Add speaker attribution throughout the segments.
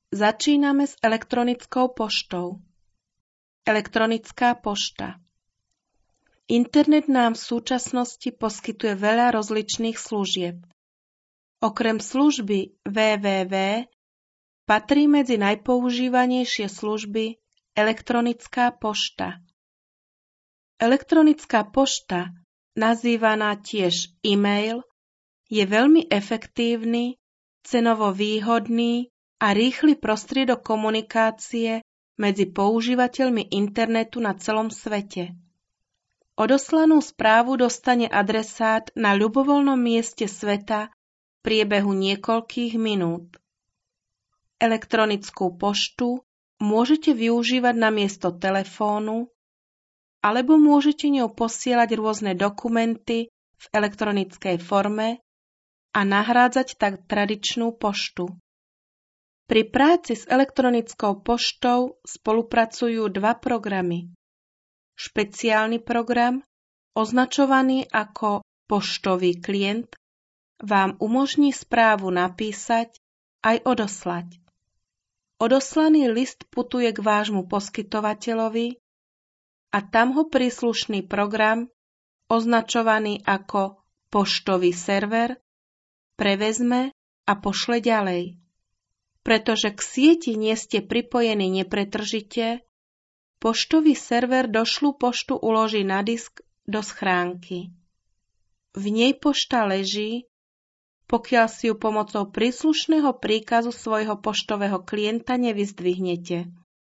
Speaker 1: Začíname s elektronickou poštou. Elektronická pošta. Internet nám v súčasnosti poskytuje veľa rozličných služieb. Okrem služby www patrí medzi najpoužívanejšie služby elektronická pošta. Elektronická pošta, nazývaná tiež e-mail, je veľmi efektívny, cenovo výhodný a rýchly prostriedok komunikácie medzi používateľmi internetu na celom svete. Odoslanú správu dostane adresát na ľubovoľnom mieste sveta v priebehu niekoľkých minút. Elektronickú poštu môžete využívať namiesto telefónu, alebo môžete ňou posielať rôzne dokumenty v elektronickej forme a nahrádzať tak tradičnú poštu. Pri práci s elektronickou poštou spolupracujú dva programy. Špeciálny program, označovaný ako poštový klient, vám umožní správu napísať aj odoslať. Odoslaný list putuje k vášmu poskytovateľovi a tam ho príslušný program, označovaný ako poštový server, prevezme a pošle ďalej. Pretože k sieti nie ste pripojení nepretržite, poštový server došlú poštu uloží na disk do schránky. V nej pošta leží, pokiaľ si ju pomocou príslušného príkazu svojho poštového klienta nevyzdvihnete.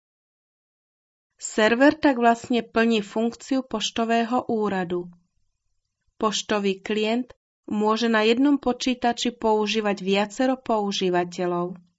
Speaker 1: Server tak vlastne plní funkciu poštového úradu. Poštový klient môže na jednom počítači používať viacero používateľov.